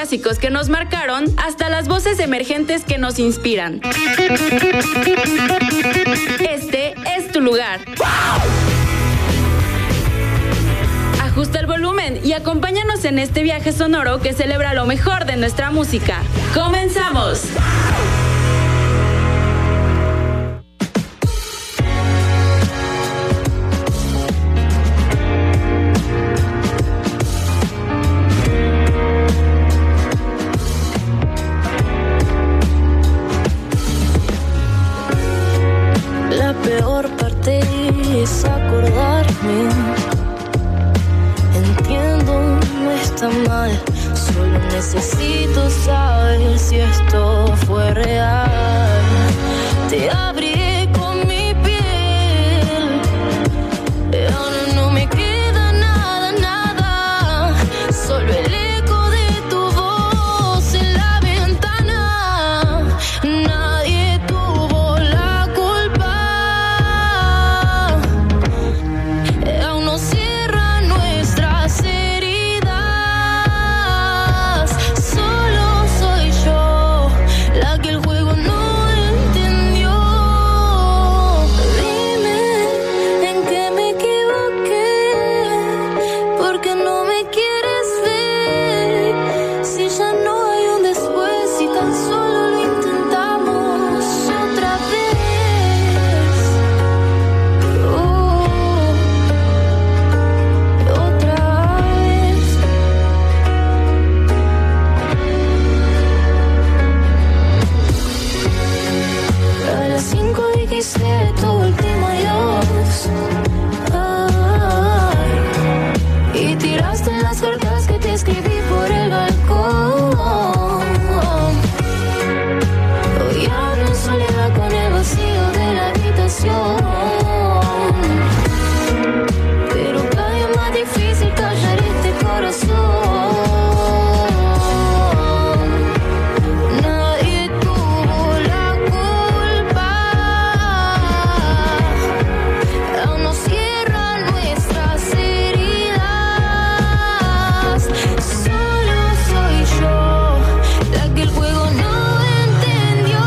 clásicos que nos marcaron hasta las voces emergentes que nos inspiran. Este es tu lugar. Ajusta el volumen y acompáñanos en este viaje sonoro que celebra lo mejor de nuestra música. ¡Comenzamos! La peor parte es acordarme. Entiendo, no está mal. Solo necesito saber si esto fue real. Te abrí con mi piel. Ahora no me queda nada, nada. Solo el eco de tu voz en la ventana. Nadie tuvo la culpa. Aún no cierran nuestras heridas. Solo soy yo la que el juego no entendió. Dime en qué me equivoqué, porque no me quieres ver. Si ya no hay un después, si tan solo lo intentamos otra vez. Otra vez. A las 5 dijiste tu último adiós. Ay, y tiraste las cartas que te escribí por el balcón. Hoy hablo en soledad con el vacío de la habitación. Pero cada día más difícil callar este corazón. Nadie tuvo la culpa. Aún no cierran nuestras heridas. Solo soy yo la que el juego no entendió.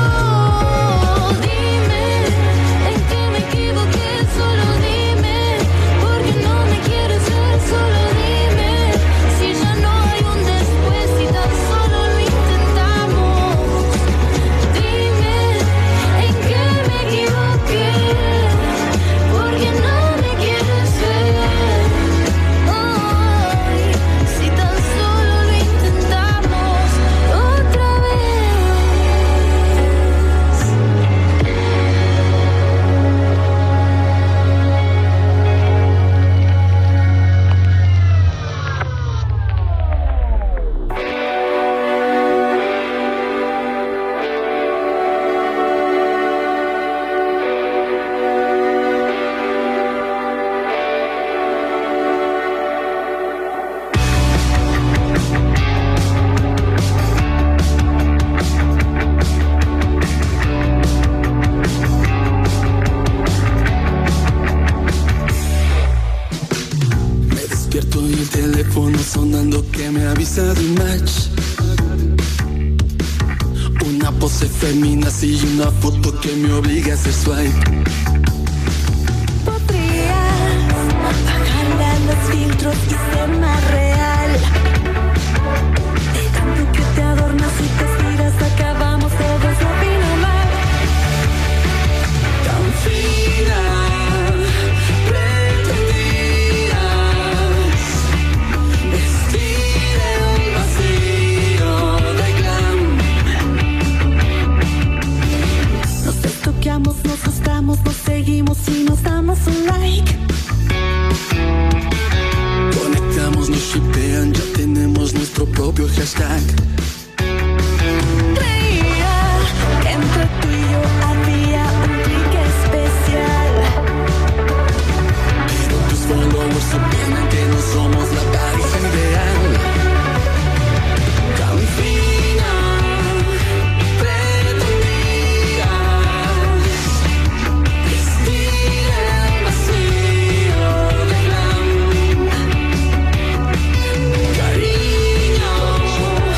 Dime en qué me equivoqué, solo dime, porque no me quieres ver, solo dime. Si ya no hay un después, si tan solo lo intentamos. Dime en qué me equivoqué, porque no me quieres ver. Ay, si tan solo lo intentamos otra vez. Me despierto y el teléfono sonando que me avisa de un match. Una pose feminazi y una foto que me obliga a hacer swipe. Podrías bajarle a los filtros y ser más real. De tanto que te adornas y te estiras, acabamos todos a mal. Tan fina, pretendías vestir el vacío de glam. Nos estoqueamos, nos gustamos, nos seguimos y nos damos un like. Conectamos, nos shippean, ya tenemos nuestro propio hashtag. Creía que entre tú y yo había un clic especial. Pero tus followers opinan que no somos la pareja ideal. Tan fina, pretendías vestir el vacío de glam. Cariño,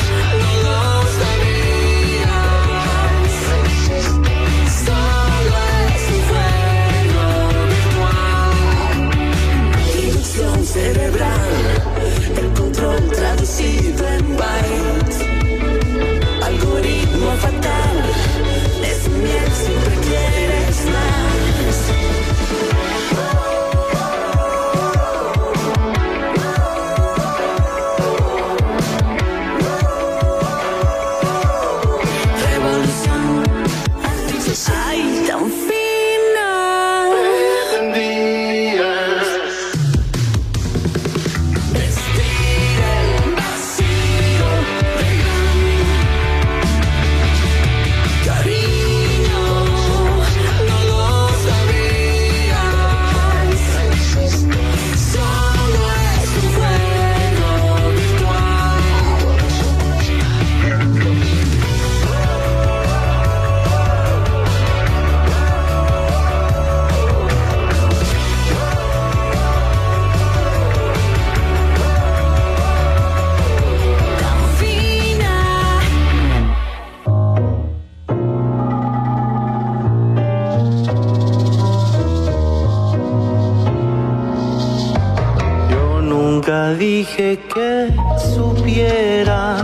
dije que supiera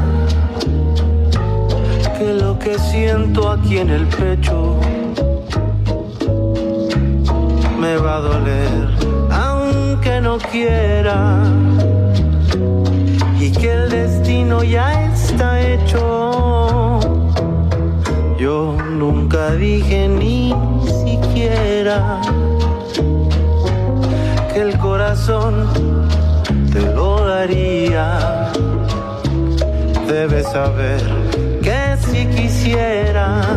que lo que siento aquí en el pecho me va a doler, aunque no quiera, y que el destino ya está hecho. Yo nunca dije ni siquiera que el corazón te lo daría. Debes saber que si quisieras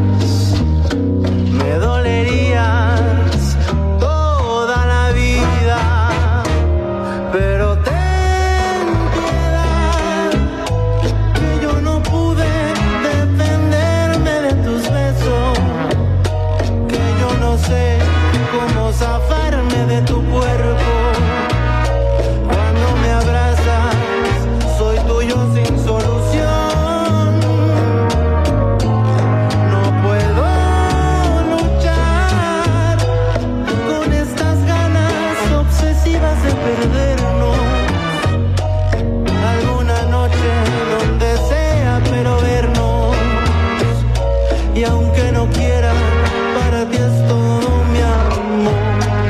me dolerías toda la vida, pero ten piedad que yo no pude defenderme de tus besos, que yo no sé cómo zafarme de tu cuerpo. Cuando me abrazas soy tuyo sin solución. Perdernos alguna noche donde sea, pero vernos. Y aunque no quiera, para ti es todo mi amor.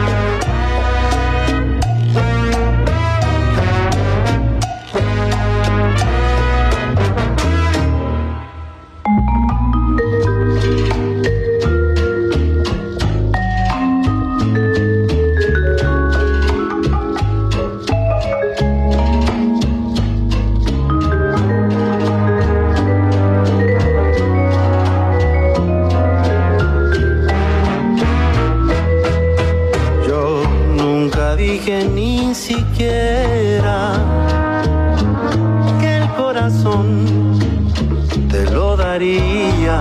Dije ni siquiera que el corazón te lo daría.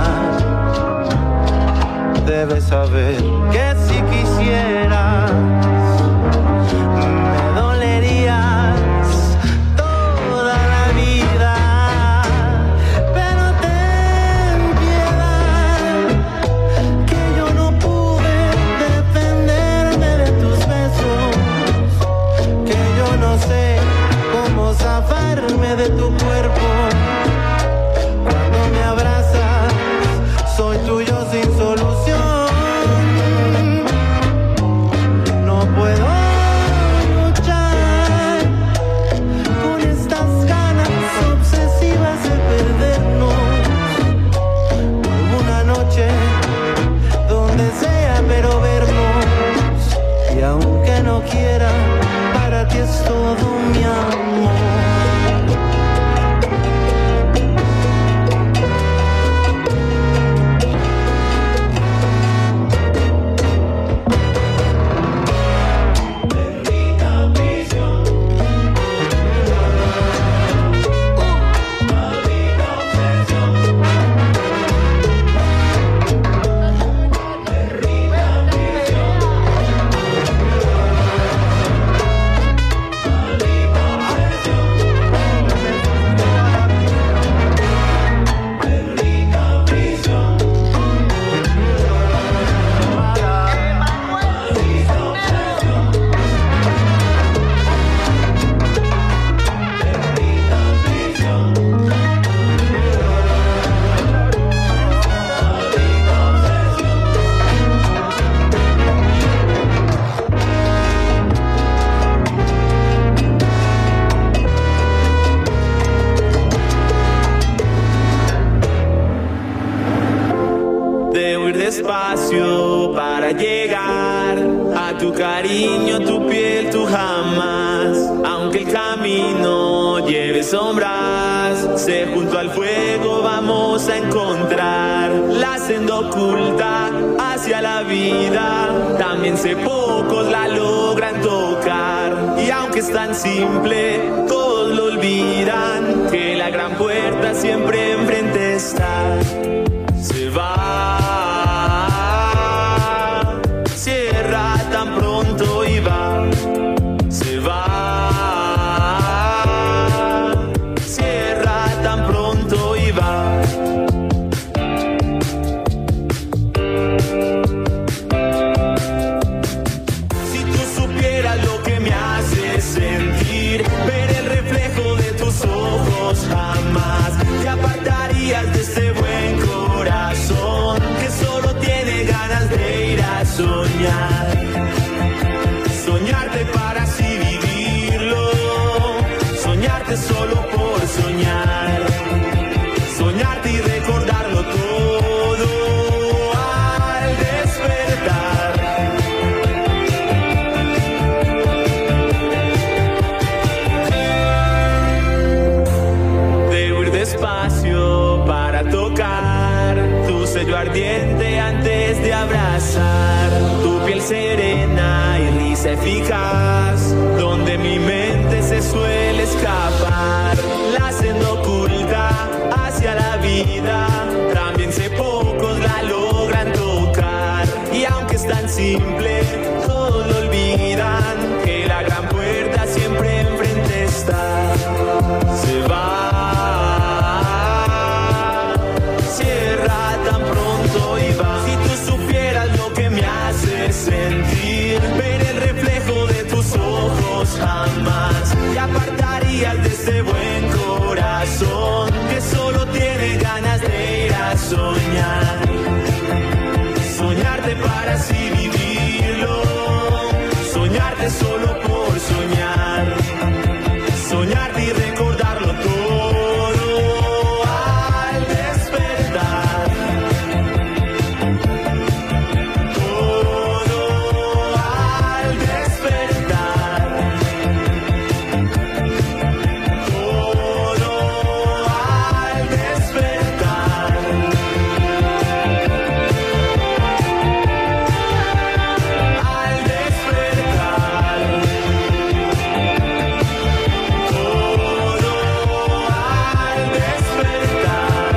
Debes saber que si quisieras me dolerías toda la vida, pero ten piedad que yo no pude defenderme de tus besos, que yo no sé cómo zafarme de tu cuerpo. Cuando me abrazas soy tuyo sin solución. No puedo luchar con estas ganas obsesivas de perdernos. Alguna noche donde sea, pero vernos. Y aunque no quiera, para ti es todo mi amor. Despacio para llegar a tu cariño, tu piel, tu jamás. Aunque el camino lleve sombras, sé junto al fuego vamos a encontrar la senda oculta hacia la vida. También sé pocos la logran tocar, y aunque es tan simple todos lo olvidan, que la gran puerta siempre enfrente está. Se va, cierra tan pronto y va. Se va, cierra tan pronto y va. Si tú supieras lo que me hace sentir, ver el reflejo ardiente antes de abrazar tu piel serena y risa eficaz, donde mi mente se suele escapar. La senda oculta hacia la vida, también sé pocos la logran tocar. Y aunque es tan simple, todos lo olvidan, que la gran puerta siempre enfrente está. Se va, cierra tan pronto y va. Si tú supieras lo que me hace sentir, ver el reflejo de tus ojos jamás te apartarías de este buen corazón que solo tiene ganas de ir a soñar. Soñarte para así vivirlo, soñarte solo por soñar, soñarte y recordarlo todo al despertar, todo al despertar, todo al despertar. Al despertar, todo al despertar,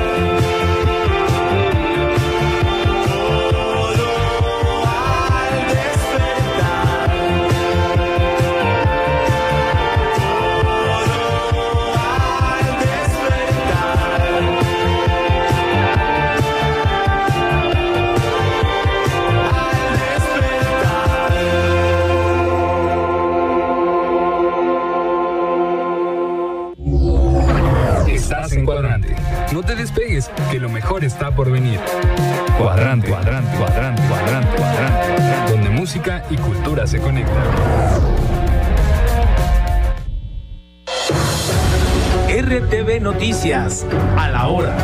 todo al despertar, Estás en Cuadrante. No te despegues, que lo mejor está por venir. Cuadrante, cuadrante, cuadrante, cuadrante, cuadrante, donde música y cultura se conectan. RTV Noticias, a la hora.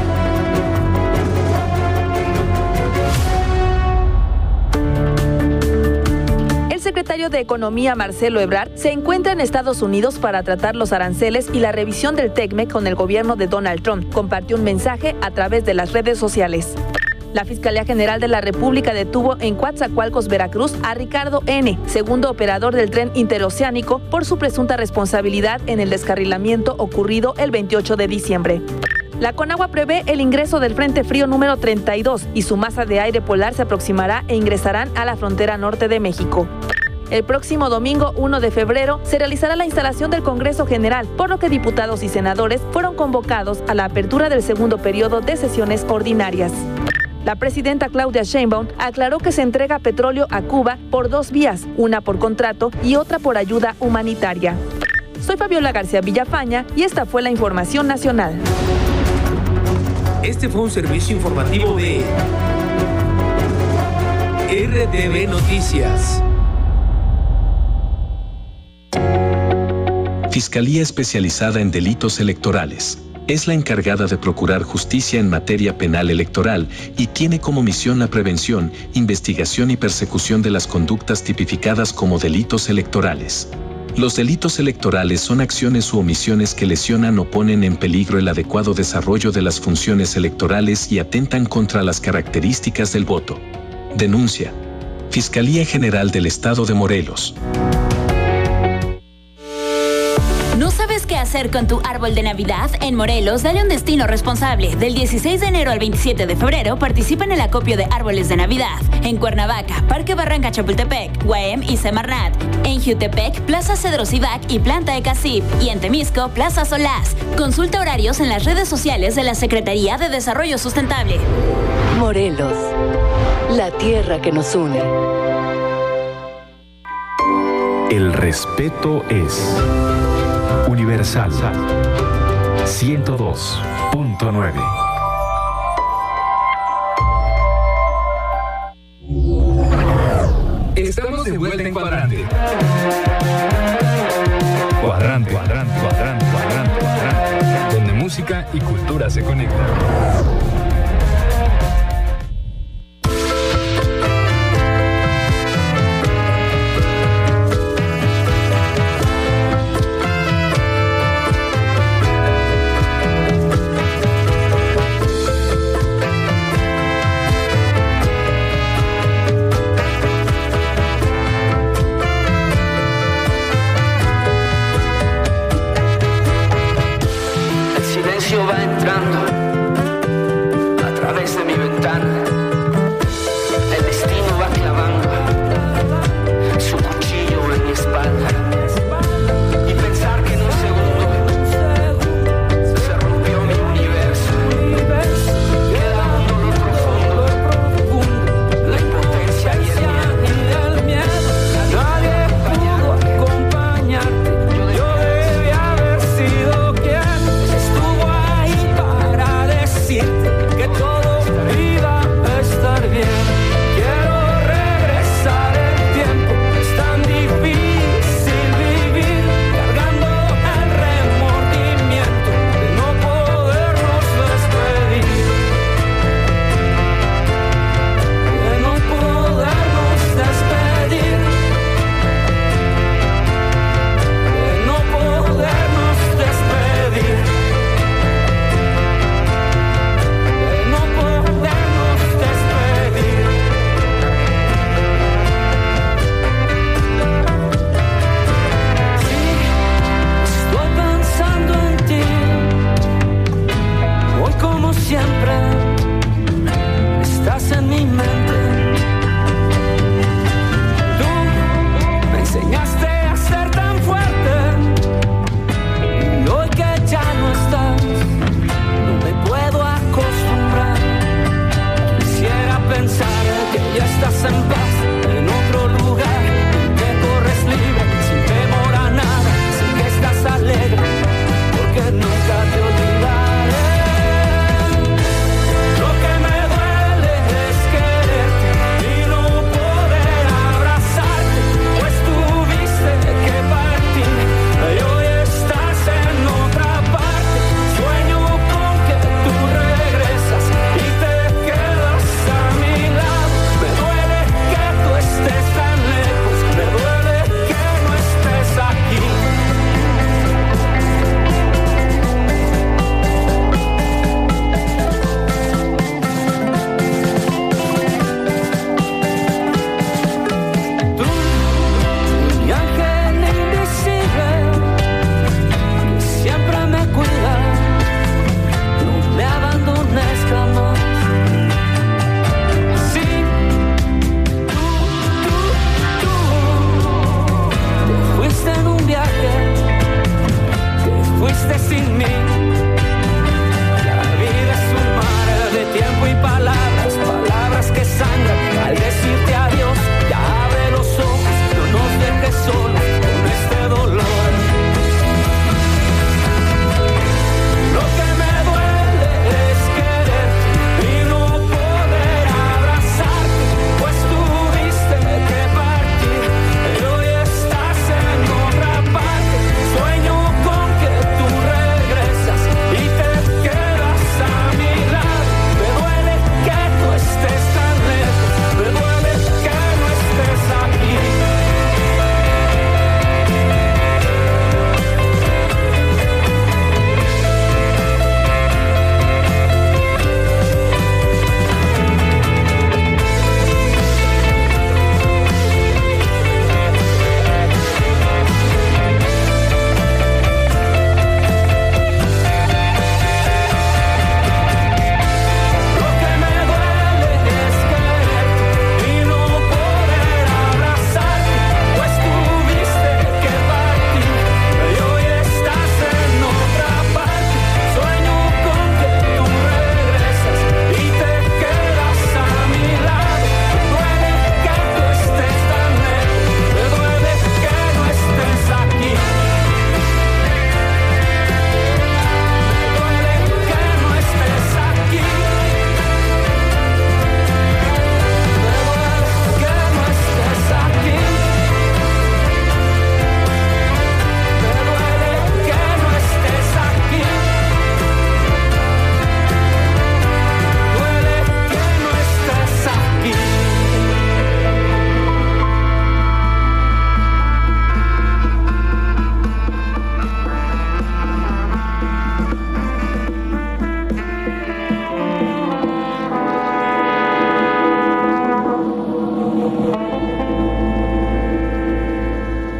El secretario de Economía, Marcelo Ebrard, se encuentra en Estados Unidos para tratar los aranceles y la revisión del TECMEC con el gobierno de Donald Trump. Compartió un mensaje a través de las redes sociales. La Fiscalía General de la República detuvo en Coatzacoalcos, Veracruz, a Ricardo N., segundo operador del tren interoceánico, por su presunta responsabilidad en el descarrilamiento ocurrido el 28 de diciembre. La Conagua prevé el ingreso del Frente Frío número 32 y su masa de aire polar se aproximará e ingresarán a la frontera norte de México. El próximo domingo 1 de febrero se realizará la instalación del Congreso General, por lo que diputados y senadores fueron convocados a la apertura del segundo periodo de sesiones ordinarias. La presidenta Claudia Sheinbaum aclaró que se entrega petróleo a Cuba por dos vías, una por contrato y otra por ayuda humanitaria. Soy Fabiola García Villafaña y esta fue la información nacional. Este fue un servicio informativo de RTV Noticias. Fiscalía Especializada en Delitos Electorales. Es la encargada de procurar justicia en materia penal electoral y tiene como misión la prevención, investigación y persecución de las conductas tipificadas como delitos electorales. Los delitos electorales son acciones u omisiones que lesionan o ponen en peligro el adecuado desarrollo de las funciones electorales y atentan contra las características del voto. Denuncia. Fiscalía General del Estado de Morelos. ¿No sabes qué hacer con tu árbol de Navidad? En Morelos, dale un destino responsable. Del 16 de enero al 27 de febrero, participa en el acopio de árboles de Navidad. En Cuernavaca, Parque Barranca Chapultepec, Guaem y Semarnat. En Jutepec, Plaza Cedro Cibac y Planta Ecasip. Y en Temisco, Plaza Solás. Consulta horarios en las redes sociales de la Secretaría de Desarrollo Sustentable. Morelos, la tierra que nos une. El respeto es universal. 102.9. Estamos de vuelta en Cuadrante. Cuadrante, cuadrante, cuadrante, cuadrante, cuadrante, donde música y cultura se conectan. silencio va entrando a través de mi ventana. El destino va clavando su cuchillo en mi espalda. Y pensar que en un segundo se rompió mi universo. Queda un dolor profundo, la impotencia y el miedo. Nadie pudo acompañarte. Yo debí haber sido quien estuvo ahí para decirte que todo iba a estar bien. Quiero regresar el tiempo, es tan difícil vivir cargando el remordimiento de no podernos despedir, de no podernos despedir, de no podernos despedir, de no podernos despedir. Sí, estoy pensando en ti, hoy como siempre, estás en mi mente. Tú me enseñaste a ser tan fuerte, y hoy que ya no estás, no me puedo acostumbrar. Quisiera pensar que ya estás en paz, en otro lugar, que corres libre, sin temor a nada, sé que estás alegre, porque nunca te olvidaré. Lo que me duele es quererte y no poder abrazarte, pues tuviste que partir y hoy estás en otra parte. Sueño con que tú regresas y te quedas a mi lado. Me duele que tú estés tan lejos, me duele que no estés aquí. Tú, mi ángel invisible, que siempre me cuida, no me abandones jamás. Sí, tú, te fuiste en un viaje, te fuiste sin mí. La vida es un mar de tiempo y palabras, palabras que sangran. Al decirte adiós, ya abre los ojos, no nos dejes solos con este dolor. Lo que me duele es quererte y no poder abrazarte, pues tuviste que partir y hoy estás en otra parte. Sueño con que tú regresas y te quedas a mi lado. Me duele que tú estés tan lejos, me duele que no estés aquí. Lo que me duele es quererte y no poder abrazarte, pues tuviste que partir y hoy estás en otra parte. Sueño con que tú regresas y te quedas a mi lado. Me duele que tú estés tan lejos, me duele que no estés aquí. Me duele que no estés aquí. Me duele que no estés aquí. Me duele que no estés aquí. Duele que no estés aquí.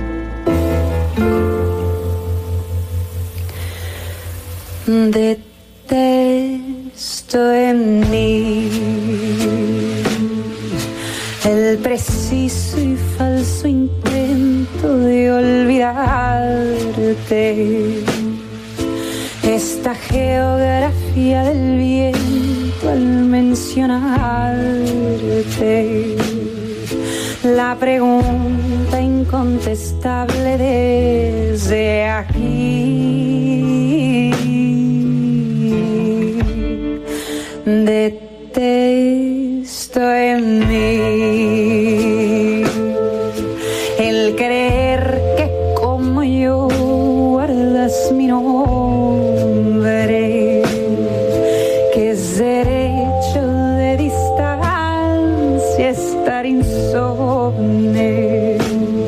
De Detesto en mí el preciso y falso intento de olvidarte. Esta geografía del viento al mencionarte. La pregunta incontestable desde aquí. Detesto en mí el creer que como yo guardas mi nombre, que es derecho de distancia estar insomne,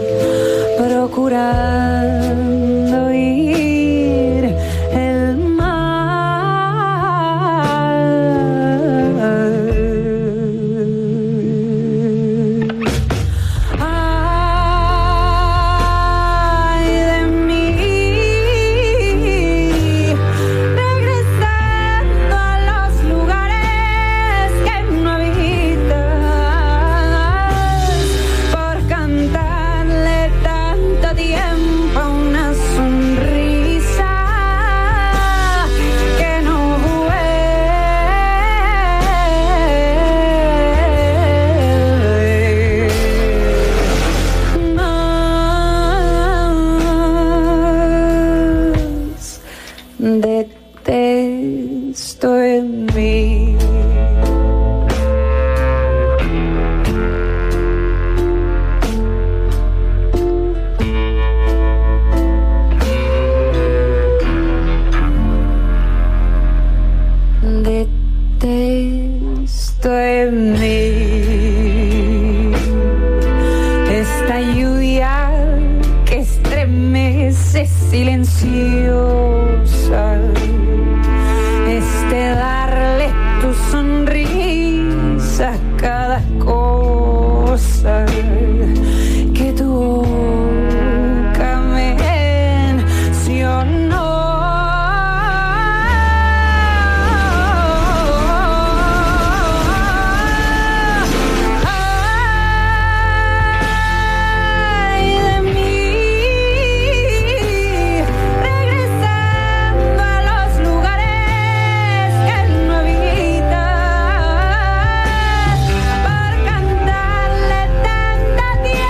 procurando oír el detesto en mí. Detesto en mí esta lluvia que estremece silenciosa, este darle tu sonrisa a cada cosa que tu boca mencionó. Tanta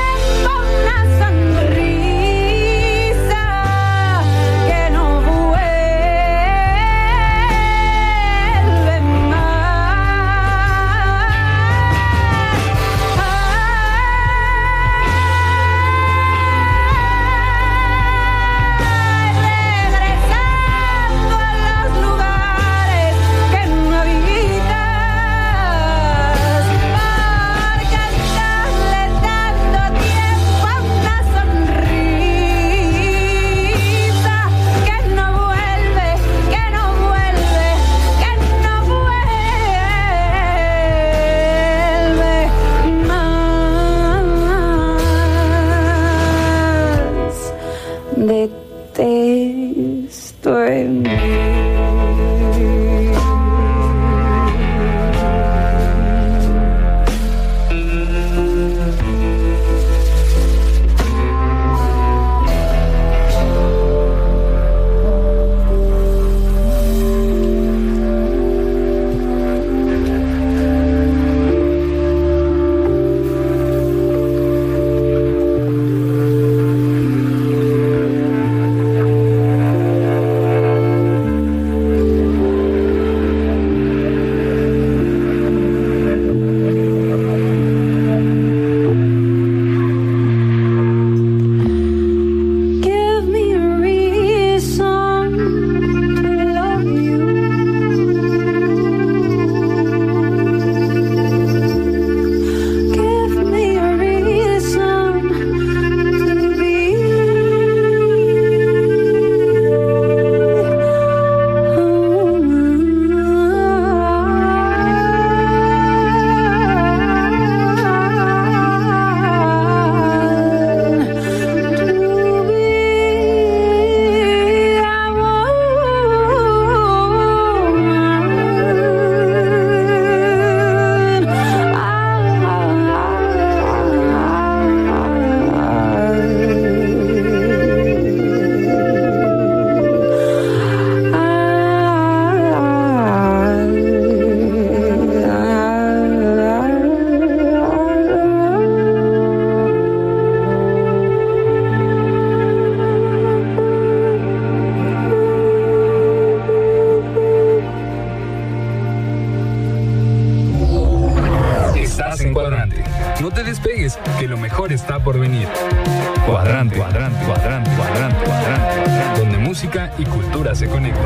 No te despegues, que lo mejor está por venir. Cuadrante, cuadrante, cuadrante, cuadrante, cuadrante, donde música y cultura se conectan.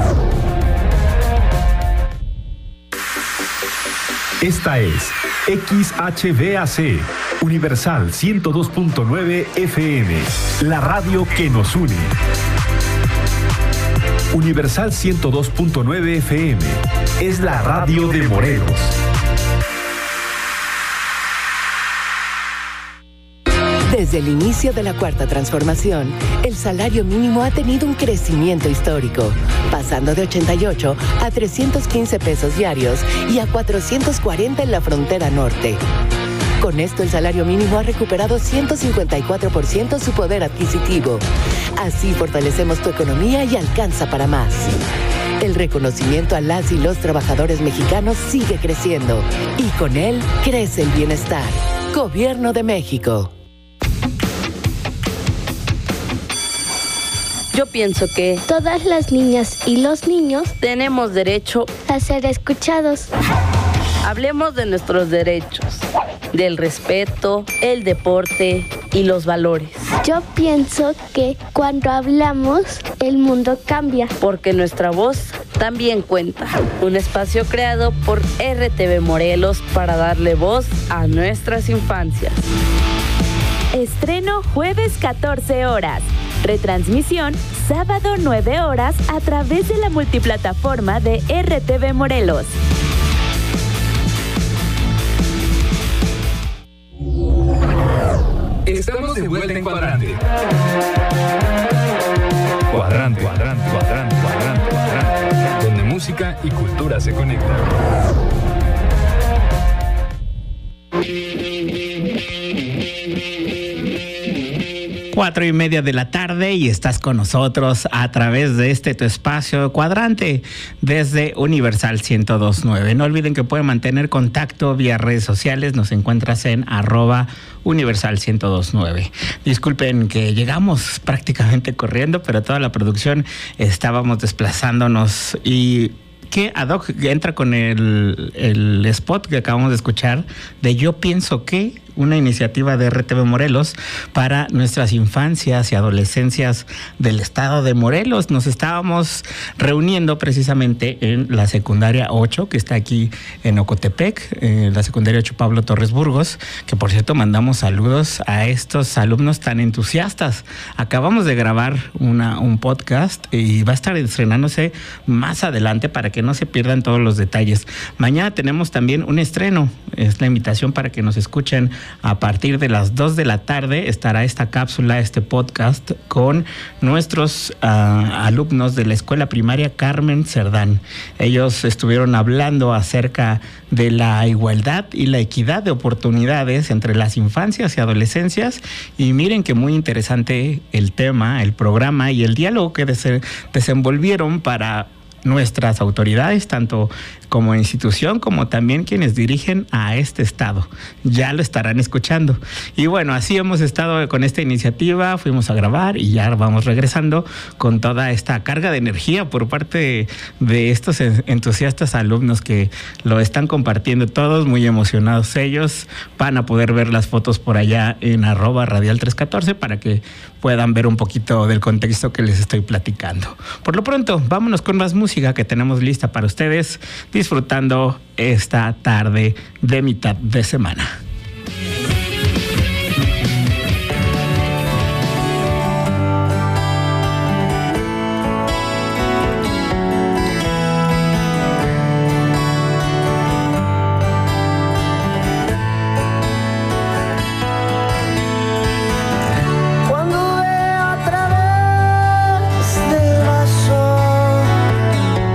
Esta es XHVAC, Universal 102.9 FM, la radio que nos une. Universal 102.9 FM es la radio de Morelos. Desde el inicio de la Cuarta Transformación, el salario mínimo ha tenido un crecimiento histórico, pasando de 88 a 315 pesos diarios y a 440 en la frontera norte. Con esto, el salario mínimo ha recuperado 154% su poder adquisitivo. Así fortalecemos tu economía y alcanza para más. El reconocimiento a las y los trabajadores mexicanos sigue creciendo y con él crece el bienestar. Gobierno de México. Yo pienso que todas las niñas y los niños tenemos derecho a ser escuchados. Hablemos de nuestros derechos, del respeto, el deporte y los valores. Yo pienso que cuando hablamos, el mundo cambia. Porque nuestra voz también cuenta. Un espacio creado por RTV Morelos para darle voz a nuestras infancias. Estreno jueves 14 horas. Retransmisión sábado 9 horas a través de la multiplataforma de RTV Morelos. Estamos de vuelta en Cuadrante. Cuadrante, cuadrante, cuadrante, cuadrante, cuadrante, donde música y cultura se conectan. 4:30 de la tarde y estás con nosotros a través de tu espacio Cuadrante desde Universal 102.9. No olviden que pueden mantener contacto vía redes sociales. Nos encuentras en @Universal 102.9. Disculpen que llegamos prácticamente corriendo, pero toda la producción estábamos desplazándonos y que ad hoc entra con el spot que acabamos de escuchar de Yo Pienso Que, una iniciativa de RTV Morelos para nuestras infancias y adolescencias del estado de Morelos. Nos estábamos reuniendo precisamente en la secundaria 8, que está aquí en Ocotepec, la secundaria 8 Pablo Torres Burgos, que por cierto mandamos saludos a estos alumnos tan entusiastas. Acabamos de grabar un podcast y va a estar estrenándose más adelante para que no se pierdan todos los detalles. Mañana tenemos también un estreno, es la invitación para que nos escuchen. A partir de las 2 de la tarde estará esta cápsula, este podcast con nuestros alumnos de la escuela primaria Carmen Cerdán. Ellos estuvieron hablando acerca de la igualdad y la equidad de oportunidades entre las infancias y adolescencias, y miren que muy interesante el tema, el programa y el diálogo que desenvolvieron para nuestras autoridades, tanto como institución, como también quienes dirigen a este estado. Ya lo estarán escuchando. Y bueno, así hemos estado con esta iniciativa, fuimos a grabar y ya vamos regresando con toda esta carga de energía por parte de estos entusiastas alumnos que lo están compartiendo todos, muy emocionados ellos. Van a poder ver las fotos por allá en @radial314 para que puedan ver un poquito del contexto que les estoy platicando. Por lo pronto, vámonos con más música que tenemos lista para ustedes, disfrutando esta tarde de mitad de semana.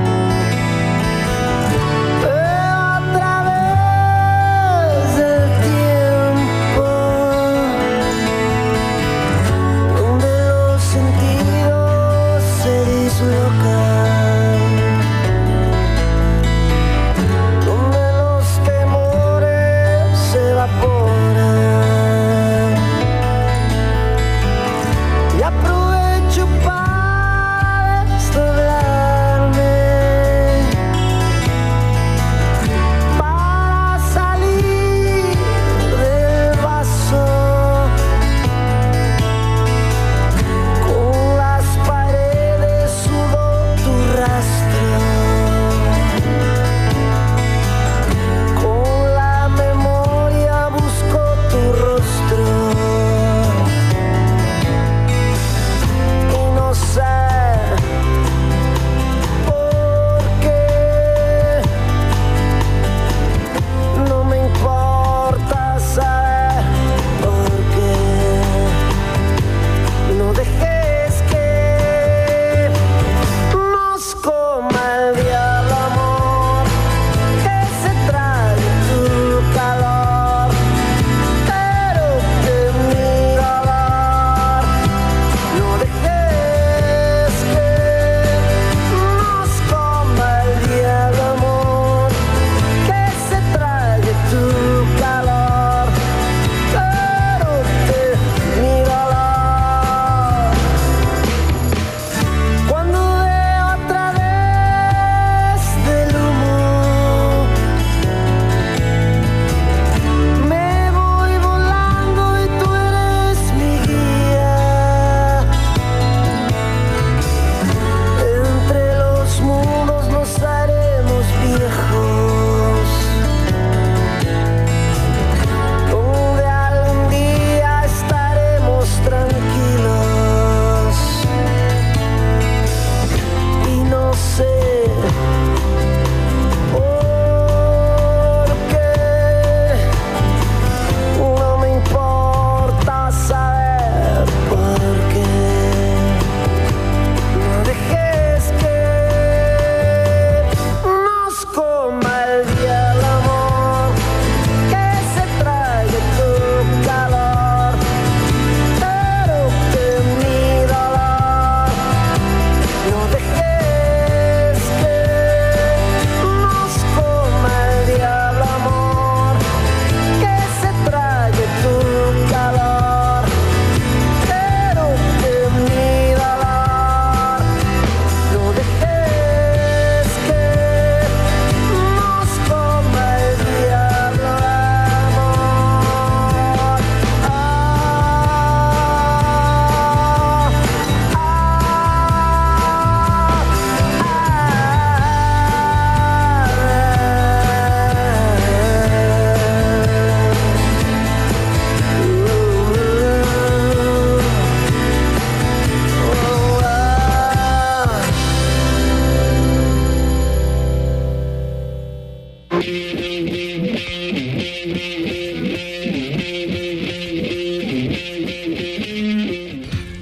Del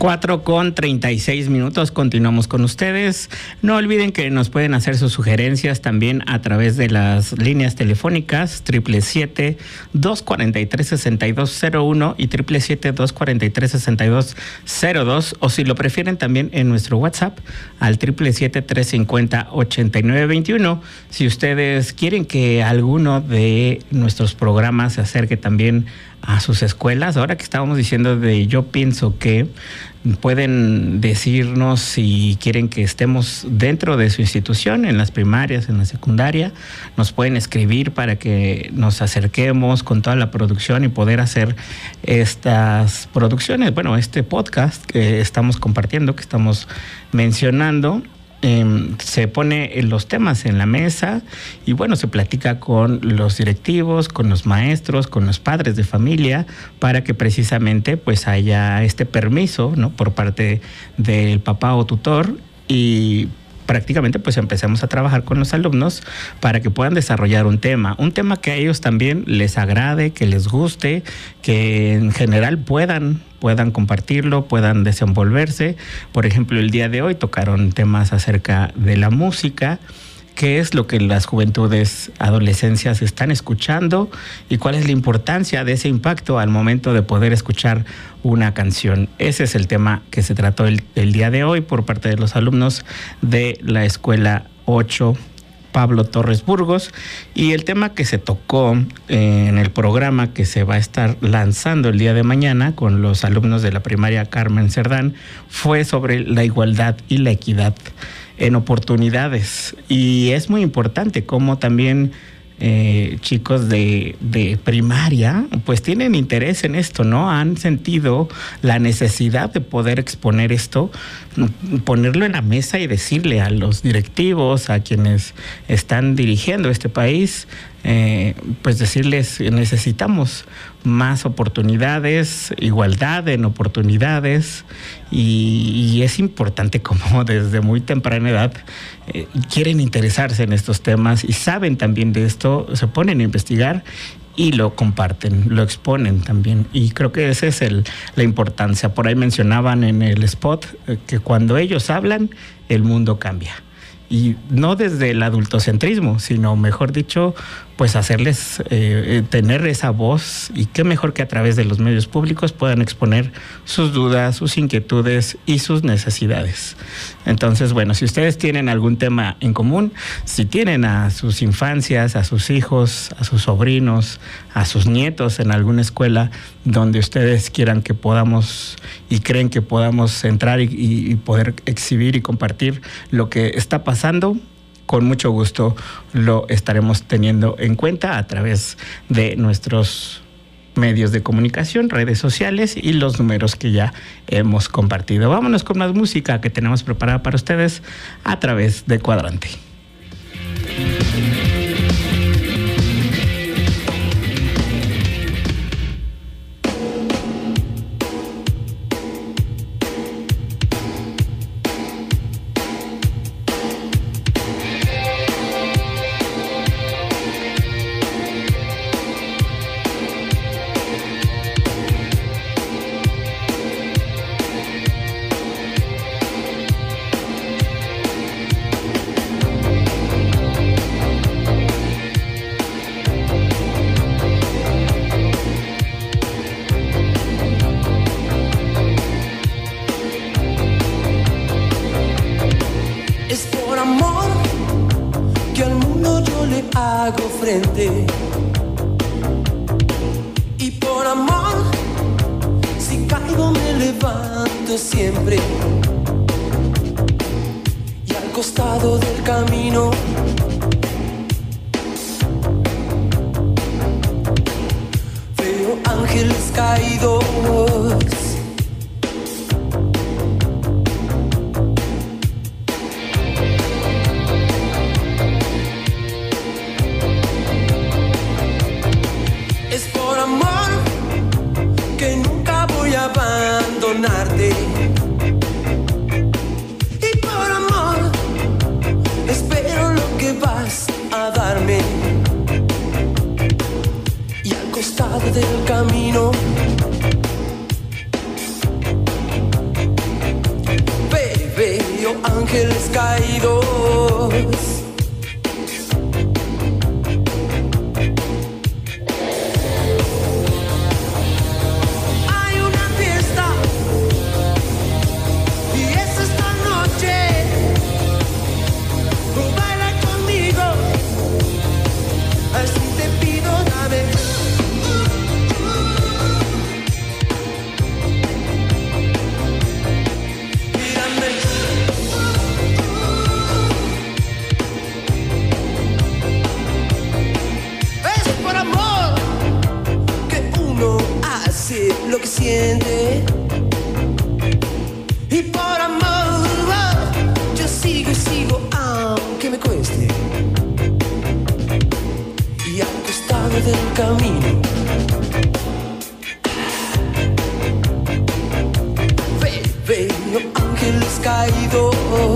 4:36. Continuamos con ustedes. No olviden que nos pueden hacer sus sugerencias también a través de las líneas telefónicas 777-243-6201 y 777-243-6202, o si lo prefieren también en nuestro WhatsApp al 777-350-8921. Si ustedes quieren que alguno de nuestros programas se acerque también a sus escuelas, ahora que estábamos diciendo de yo pienso que, pueden decirnos si quieren que estemos dentro de su institución, en las primarias, en la secundaria. Nos pueden escribir para que nos acerquemos con toda la producción y poder hacer estas producciones. Bueno, este podcast que estamos compartiendo, que estamos mencionando, se pone los temas en la mesa y bueno, se platica con los directivos, con los maestros, con los padres de familia, para que precisamente pues haya este permiso, ¿no?, por parte del papá o tutor, y prácticamente pues empecemos a trabajar con los alumnos para que puedan desarrollar un tema que a ellos también les agrade, que les guste, que en general puedan compartirlo, puedan desenvolverse. Por ejemplo, el día de hoy tocaron temas acerca de la música, qué es lo que las juventudes, adolescencias están escuchando y cuál es la importancia de ese impacto al momento de poder escuchar una canción. Ese es el tema que se trató el día de hoy por parte de los alumnos de la Escuela 8 Pablo Torres Burgos, y el tema que se tocó en el programa que se va a estar lanzando el día de mañana con los alumnos de la primaria Carmen Cerdán fue sobre la igualdad y la equidad en oportunidades. Y es muy importante cómo también chicos de primaria pues tienen interés en esto, ¿no? Han sentido la necesidad de poder exponer esto, ponerlo en la mesa y decirle a los directivos, a quienes están dirigiendo este país, pues decirles: necesitamos más oportunidades, igualdad en oportunidades, y es importante como desde muy temprana edad quieren interesarse en estos temas y saben también de esto, se ponen a investigar y lo comparten, lo exponen también, y creo que esa es la importancia. Por ahí mencionaban en el spot que cuando ellos hablan, el mundo cambia. Y no desde el adultocentrismo, sino, mejor dicho, pues hacerles tener esa voz, y qué mejor que a través de los medios públicos puedan exponer sus dudas, sus inquietudes y sus necesidades. Entonces, bueno, si ustedes tienen algún tema en común, si tienen a sus infancias, a sus hijos, a sus sobrinos, a sus nietos en alguna escuela donde ustedes quieran que podamos y creen que podamos entrar y poder exhibir y compartir lo que está pasando, con mucho gusto lo estaremos teniendo en cuenta a través de nuestros medios de comunicación, redes sociales y los números que ya hemos compartido. Vámonos con más música que tenemos preparada para ustedes a través de Cuadrante. Y por amor, si caigo me levanto siempre. Y al costado del camino veo ángeles caídos. Y por amor espero lo que vas a darme. Y al costado del camino ángeles caídos. Hay una fiesta y es esta noche. Baila conmigo, así te pido, dame. Lo que siente, y por amor yo sigo y sigo aunque me cueste. Y al costado del camino veo ángeles caídos.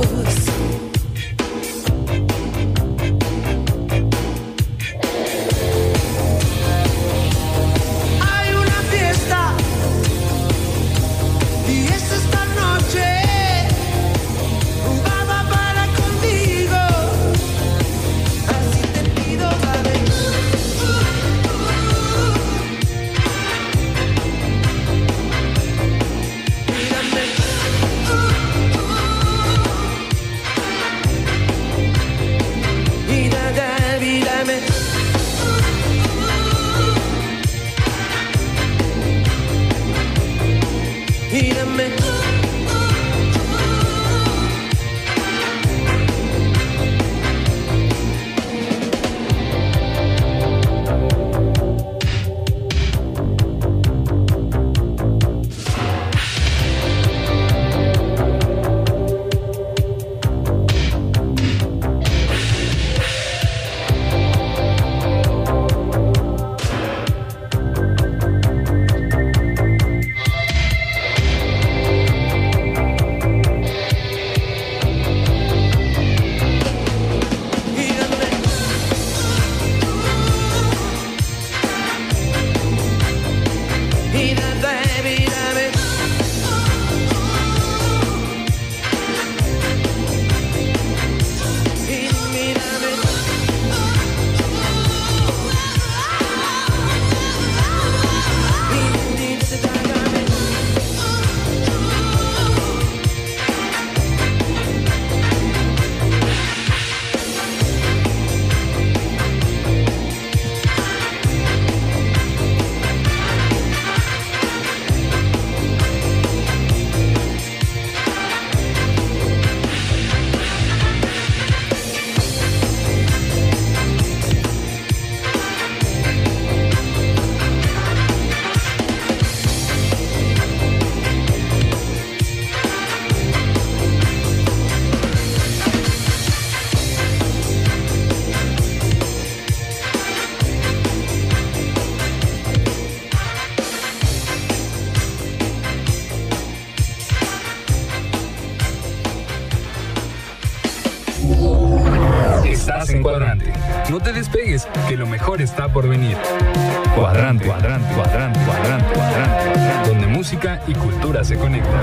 Estás en Cuadrante. No te despegues, que lo mejor está por venir. Cuadrante, cuadrante, cuadrante, cuadrante, cuadrante, donde música y cultura se conectan.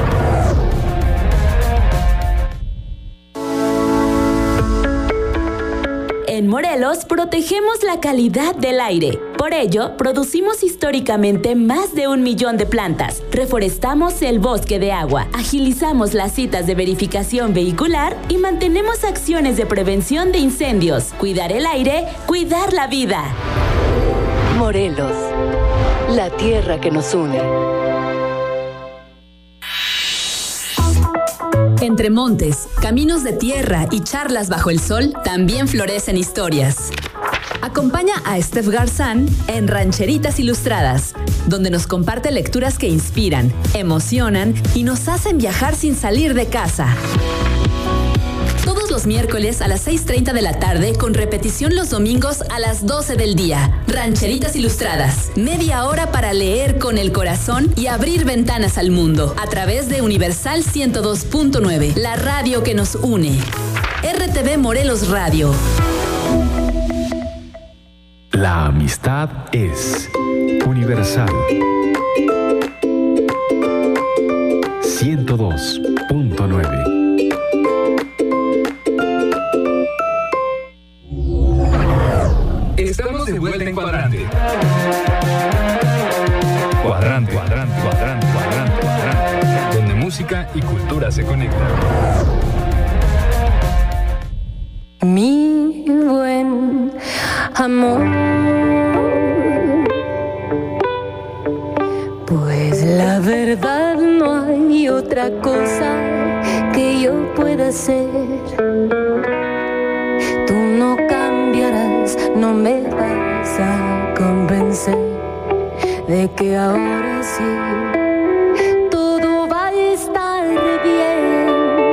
En Morelos protegemos la calidad del aire. Por ello, producimos históricamente más de 1 millón de plantas. Reforestamos el bosque de agua, agilizamos las citas de verificación vehicular y mantenemos acciones de prevención de incendios. Cuidar el aire, cuidar la vida. Morelos, la tierra que nos une. Entre montes, caminos de tierra y charlas bajo el sol, también florecen historias. Acompaña a Steph Garzán en Rancheritas Ilustradas, donde nos comparte lecturas que inspiran, emocionan y nos hacen viajar sin salir de casa. Todos los miércoles a las 6:30 de la tarde, con repetición los domingos a las 12 del día. Rancheritas Ilustradas, media hora para leer con el corazón y abrir ventanas al mundo, a través de Universal 102.9, la radio que nos une. RTV Morelos Radio. La amistad es universal. 102.9. Estamos de vuelta en Cuadrante. Cuadrante, cuadrante, cuadrante, cuadrante, cuadrante. Donde música y cultura se conectan. Mi buen amor, pues la verdad no hay otra cosa que yo pueda hacer. Tú no cambiarás, no me vas a convencer de que ahora sí todo va a estar bien.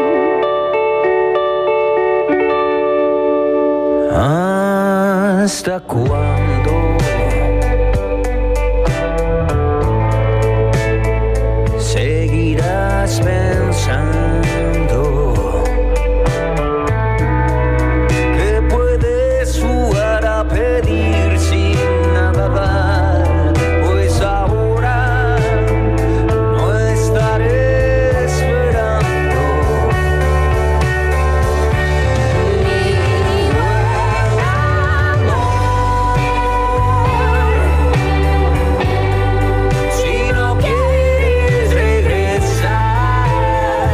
¿Hasta cuándo seguirás pensando que puedes jugar a pedir sin nada dar? Pues ahora no estaré esperando. Si no quieres regresar,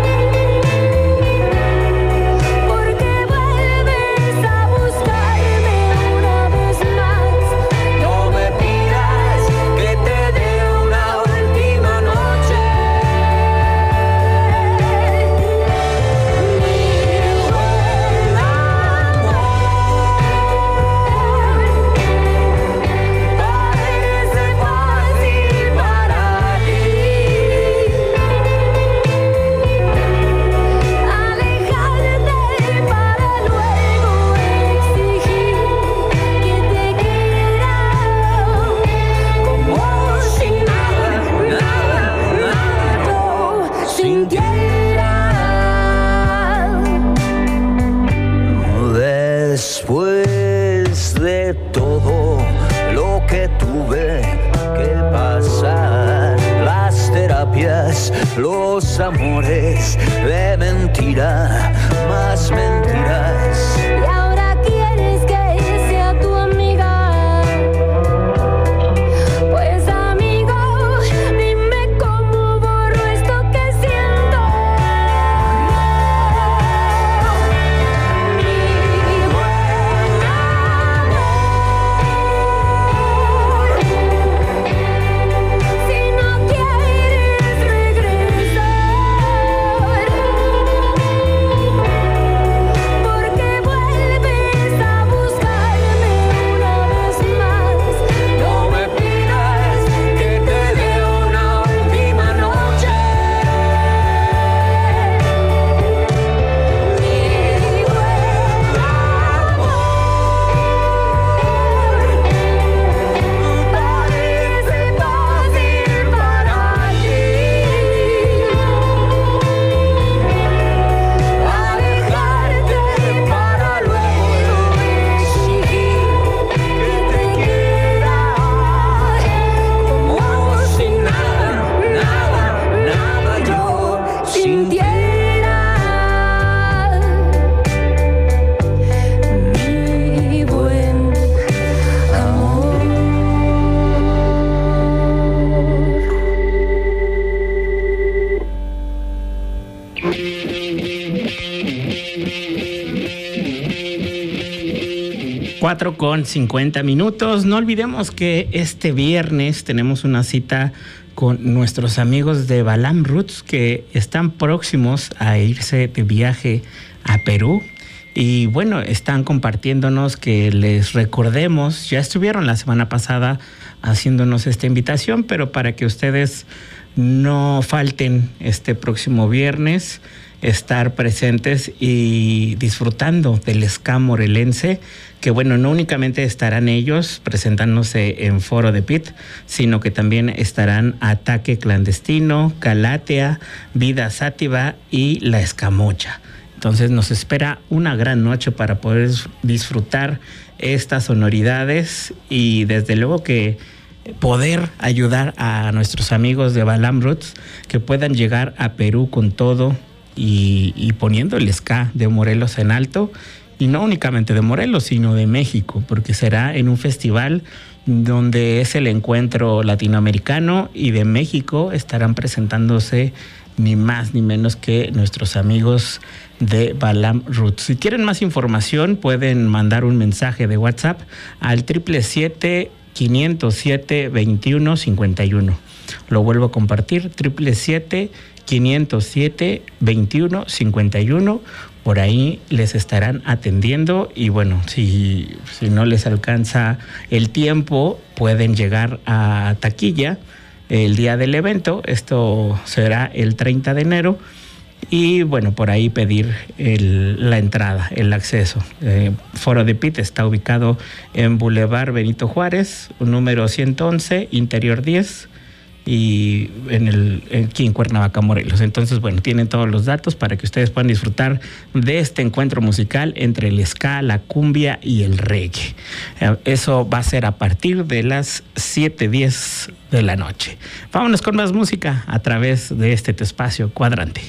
Porque vuelves a buscarme una vez más. no me pidas que te dé una última noche. Parece fácil para ti alejarte para luego exigir que te quiera como si nada yo sintiera. Después de todo lo que tuve que pasar, las terapias, los amores de mentira, más mentiras. Y ahora quieres que sea tu amiga. Pues amigo, dime cómo borro esto que siento. Mi buen amor, si no quieres regresar, porque vuelves a buscarme una vez más. No me pidas que te dé una última noche. Mi buen amor, parece fácil para ti alejarte para luego exigir que te quiera Como si nada yo sintiera. Mi buen amor. 4:50. No olvidemos que este viernes tenemos una cita con nuestros amigos de Balam Roots, que están próximos a irse de viaje a Perú. Y bueno, están compartiéndonos que les recordemos, ya estuvieron la semana pasada haciéndonos esta invitación, pero para que ustedes no falten este próximo viernes, estar presentes y disfrutando del ska morelense, que bueno, no únicamente estarán ellos presentándose en Foro de Pit, sino que también estarán Ataque Clandestino, Calatea, Vida Sátiva y La Escamocha. Entonces nos espera una gran noche para poder disfrutar estas sonoridades y desde luego que poder ayudar a nuestros amigos de Balam Roots que puedan llegar a Perú con todo y poniendo el ska de Morelos en alto. y no únicamente de Morelos, sino de México, porque será en un festival donde es el encuentro latinoamericano, y de México estarán presentándose ni más ni menos que nuestros amigos de Balam Roots. Si quieren más información, pueden mandar un mensaje de WhatsApp al 777-507-2151. Lo vuelvo a compartir, 777-507-2151. Por ahí les estarán atendiendo, y bueno, si no les alcanza el tiempo, pueden llegar a taquilla el día del evento. Esto será el 30 de enero. Y bueno, por ahí pedir la entrada, el acceso. Foro de Pit está ubicado en Boulevard Benito Juárez, número 111, interior 10, y aquí en Cuernavaca, Morelos. Entonces, bueno, tienen todos los datos para que ustedes puedan disfrutar de este encuentro musical entre el ska, la cumbia y el reggae. Eso va a ser a partir de las 7:10 de la noche. Vámonos con más música a través de este tu espacio Cuadrante.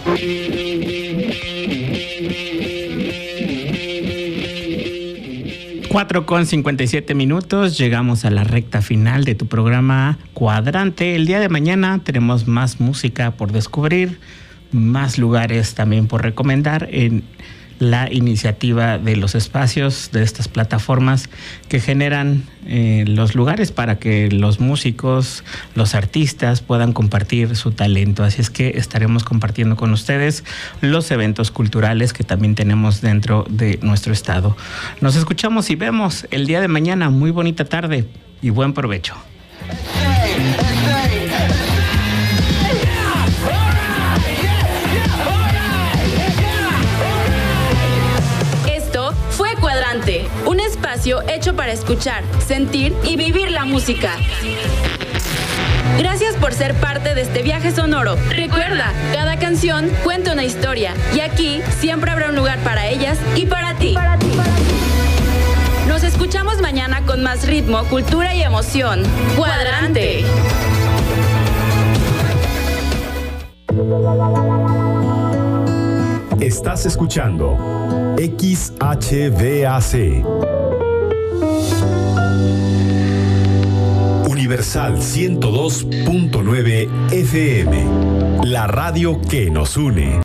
(4:57) llegamos a la recta final de tu programa Cuadrante. El día de mañana tenemos más música por descubrir, más lugares también por recomendar en la iniciativa de los espacios de estas plataformas que generan los lugares para que los músicos, los artistas puedan compartir su talento. Así es que estaremos compartiendo con ustedes los eventos culturales que también tenemos dentro de nuestro estado. Nos escuchamos y vemos el día de mañana. Muy bonita tarde y buen provecho. Un espacio hecho para escuchar, sentir y vivir la música. Gracias por ser parte de este viaje sonoro. Recuerda, cada canción cuenta una historia y aquí siempre habrá un lugar para ellas y para ti. Nos escuchamos mañana con más ritmo, cultura y emoción. Cuadrante. Estás escuchando XHVAC Universal 102.9 FM, la radio que nos une.